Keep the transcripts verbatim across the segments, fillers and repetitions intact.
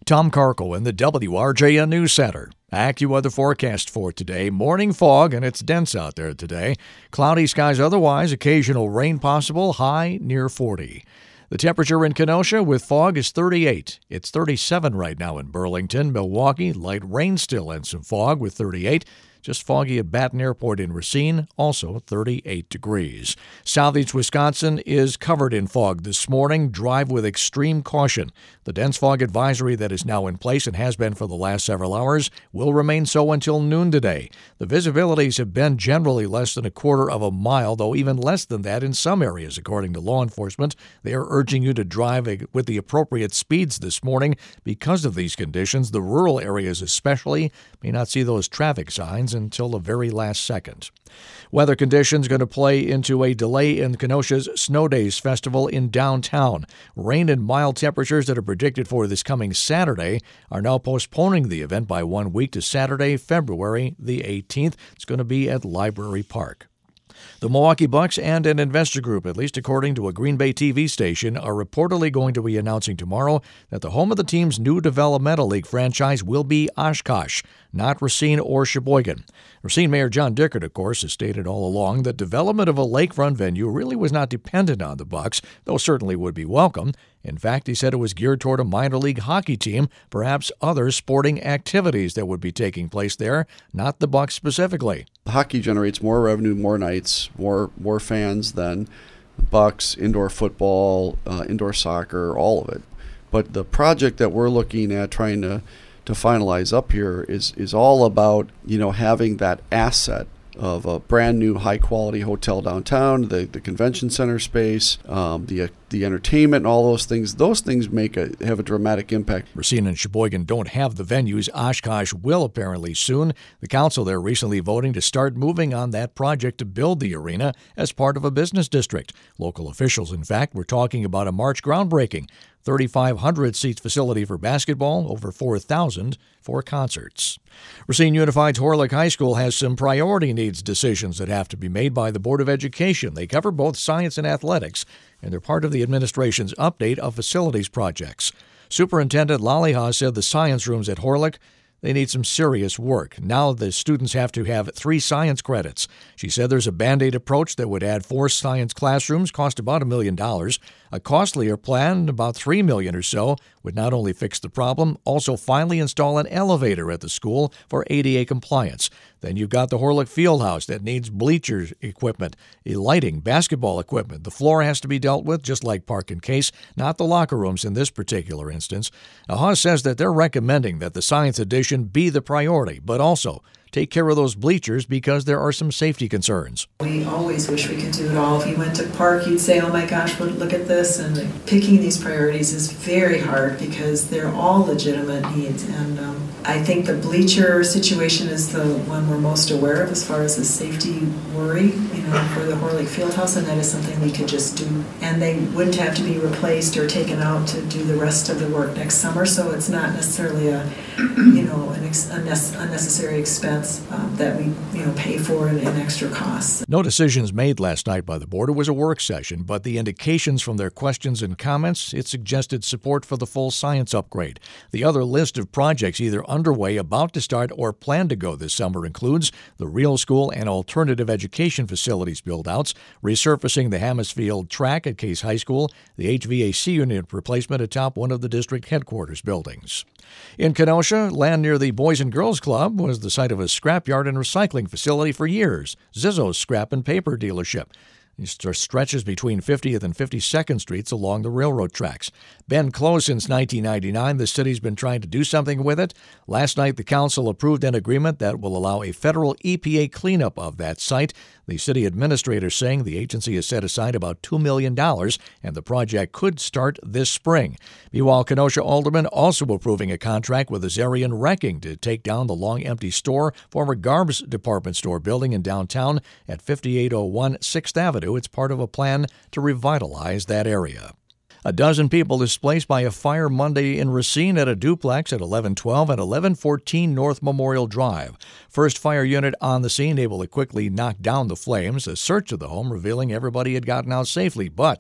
Tom Karkel in the W R J N News Center. AccuWeather forecast for today. Morning fog, and it's dense out there today. Cloudy skies otherwise. Occasional rain possible. High near forty. The temperature in Kenosha with fog is thirty-eight. It's thirty-seven right now in Burlington. Milwaukee, light rain still and some fog with thirty-eight. Just foggy at Baton Airport in Racine, also thirty-eight degrees. Southeast Wisconsin is covered in fog this morning. Drive with extreme caution. The dense fog advisory that is now in place and has been for the last several hours will remain so until noon today. The visibilities have been generally less than a quarter of a mile, though even less than that in some areas, according to law enforcement. They are urging you to drive with the appropriate speeds this morning because of these conditions. The rural areas especially may not see those traffic signs until the very last second. Weather conditions going to play into a delay in Kenosha's Snow Days Festival in downtown. Rain and mild temperatures that are predicted for this coming Saturday are now postponing the event by one week to Saturday, February the eighteenth. It's going to be at Library Park. The Milwaukee Bucks and an investor group, at least according to a Green Bay T V station, are reportedly going to be announcing tomorrow that the home of the team's new developmental league franchise will be Oshkosh, not Racine or Sheboygan. Racine Mayor John Dickert, of course, has stated all along that development of a lakefront venue really was not dependent on the Bucks, though certainly would be welcome. In fact, he said it was geared toward a minor league hockey team, perhaps other sporting activities that would be taking place there, not the Bucks specifically. Hockey generates more revenue, more nights, more more fans than Bucks, indoor football, uh, indoor soccer, all of it. But the project that we're looking at trying to, to finalize up here is is all about, you know, having that asset of a brand new high quality hotel downtown, the, the convention center space, um, the the entertainment, and all those things. Those things make a have a dramatic impact. Racine and Sheboygan don't have the venues. Oshkosh will apparently soon. The council there recently voting to start moving on that project to build the arena as part of a business district. Local officials, in fact, were talking about a March groundbreaking. thirty-five hundred seat facility for basketball, over four thousand for concerts. Racine Unified's Horlick High School has some priority needs decisions that have to be made by the Board of Education. They cover both science and athletics, and they're part of the administration's update of facilities projects. Superintendent Laliha said the science rooms at Horlick, they need some serious work. Now the students have to have three science credits. She said there's a Band-Aid approach that would add four science classrooms, cost about a million dollars. A costlier plan, about three million dollars or so, would not only fix the problem, also finally install an elevator at the school for A D A compliance. Then you've got the Horlick Fieldhouse that needs bleachers equipment, lighting, basketball equipment. The floor has to be dealt with, just like Park and Case, not the locker rooms in this particular instance. Now, Haas says that they're recommending that the science addition be the priority, but also take care of those bleachers because there are some safety concerns. We always wish we could do it all. If you went to Park, you'd say, oh my gosh, look at this. And like, picking these priorities is very hard because they're all legitimate needs. And um, I think the bleacher situation is the one we're most aware of as far as the safety worry, you know, for the Horlick Fieldhouse, and that is something we could just do. And they wouldn't have to be replaced or taken out to do the rest of the work next summer, so it's not necessarily a, you know, an ex- unnecessary expense Um, that we, you know, pay for in, in extra costs. No decisions made last night by the board. It was a work session, but the indications from their questions and comments, it suggested support for the full science upgrade. The other list of projects either underway, about to start, or planned to go this summer includes the Real School and alternative education facilities build-outs, resurfacing the Hammersfield track at Case High School, the H V A C unit replacement atop one of the district headquarters buildings. In Kenosha, land near the Boys and Girls Club was the site of a scrapyard and recycling facility for years, Zizzo's Scrap and Paper dealership. It stretches between fiftieth and fifty-second Streets along the railroad tracks. Been closed since nineteen ninety-nine. The city's been trying to do something with it. Last night, the council approved an agreement that will allow a federal E P A cleanup of that site. The city administrator saying the agency has set aside about two million dollars, and the project could start this spring. Meanwhile, Kenosha aldermen also approving a contract with Azarian Wrecking to take down the long-empty store, former Garb's department store building in downtown at fifty-eight oh one sixth Avenue. It's part of a plan to revitalize that area. A dozen people displaced by a fire Monday in Racine at a duplex at eleven twelve and eleven fourteen North Memorial Drive. First fire unit on the scene able to quickly knock down the flames. A search of the home revealing everybody had gotten out safely, but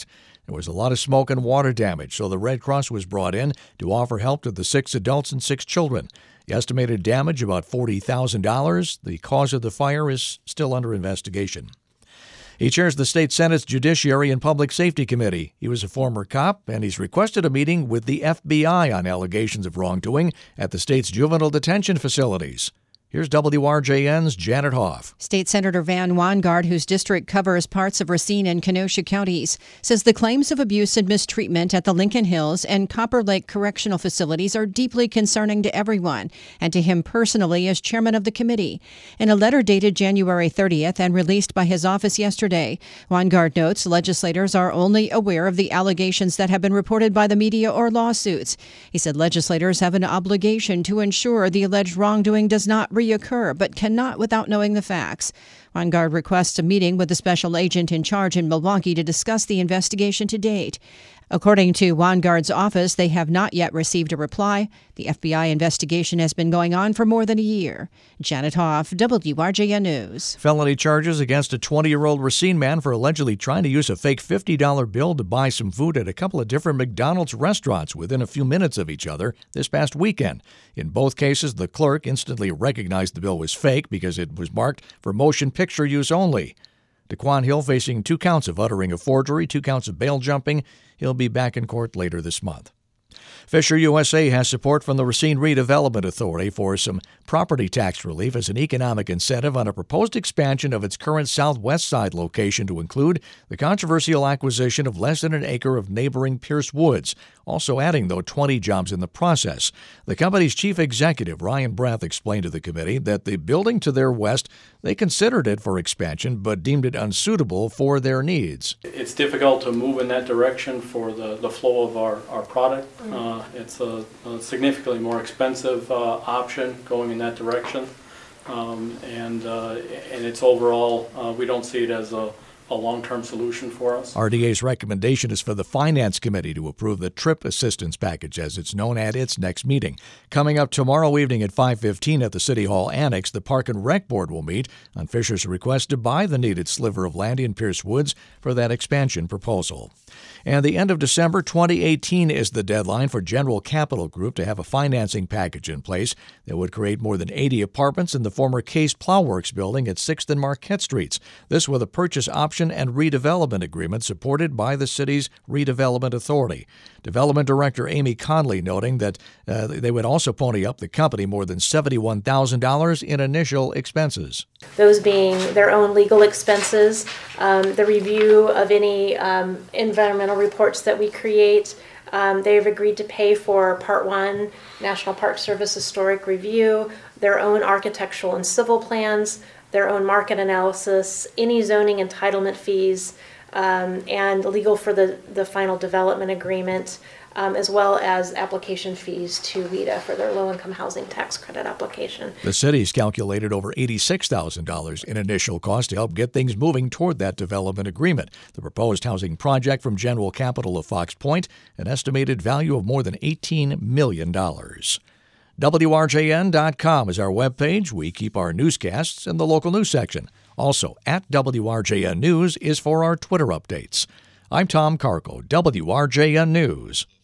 There was a lot of smoke and water damage, so the Red Cross was brought in to offer help to the six adults and six children. The estimated damage, about forty thousand dollars. The cause of the fire is still under investigation. He chairs the state Senate's Judiciary and Public Safety Committee. He was a former cop, and he's requested a meeting with the F B I on allegations of wrongdoing at the state's juvenile detention facilities. Here's W R J N's Janet Hoff. State Senator Van Wanggaard, whose district covers parts of Racine and Kenosha counties, says the claims of abuse and mistreatment at the Lincoln Hills and Copper Lake correctional facilities are deeply concerning to everyone, and to him personally as chairman of the committee. In a letter dated January thirtieth and released by his office yesterday, Wanggaard notes legislators are only aware of the allegations that have been reported by the media or lawsuits. He said legislators have an obligation to ensure the alleged wrongdoing does not reoccur, but cannot without knowing the facts. Wanggaard requests a meeting with the special agent in charge in Milwaukee to discuss the investigation to date. According to Wanggaard's office, they have not yet received a reply. The F B I investigation has been going on for more than a year. Janet Hoff, W R J N News. Felony charges against a twenty-year-old Racine man for allegedly trying to use a fake fifty dollars bill to buy some food at a couple of different McDonald's restaurants within a few minutes of each other this past weekend. In both cases, the clerk instantly recognized the bill was fake because it was marked for motion picture use only. DeQuan Hill facing two counts of uttering a forgery, two counts of bail jumping. He'll be back in court later this month. Fisher U S A has support from the Racine Redevelopment Authority for some property tax relief as an economic incentive on a proposed expansion of its current southwest side location to include the controversial acquisition of less than an acre of neighboring Pierce Woods, also adding, though, twenty jobs in the process. The company's chief executive, Ryan Brath, explained to the committee that the building to their west, they considered it for expansion but deemed it unsuitable for their needs. It's difficult to move in that direction for the, the flow of our, our product. Uh, it's a, a significantly more expensive uh, option going in that direction. Um, and, uh, and it's overall, uh, we don't see it as a a long-term solution for us. R D A's recommendation is for the Finance Committee to approve the TRIP assistance package, as it's known, at its next meeting. Coming up tomorrow evening at five fifteen at the City Hall Annex, the Park and Rec Board will meet on Fisher's request to buy the needed sliver of land in Pierce Woods for that expansion proposal. And the end of December twenty eighteen is the deadline for General Capital Group to have a financing package in place that would create more than eighty apartments in the former Case Plowworks building at sixth and Marquette Streets. This with a purchase option and redevelopment agreement supported by the city's Redevelopment Authority. Development Director Amy Conley noting that uh, they would also pony up the company more than seventy-one thousand dollars in initial expenses. Those being their own legal expenses, um, the review of any um, environmental reports that we create. Um, they've agreed to pay for Part one, National Park Service Historic Review, their own architectural and civil plans, their own market analysis, any zoning entitlement fees, um, and legal for the, the final development agreement, um, as well as application fees to WHEDA for their low-income housing tax credit application. The city's calculated over eighty-six thousand dollars in initial cost to help get things moving toward that development agreement. The proposed housing project from General Capital of Fox Point, an estimated value of more than eighteen million dollars. W R J N dot com is our webpage. We keep our newscasts in the local news section. Also, at W R J N News is for our Twitter updates. I'm Tom Carco, W R J N News.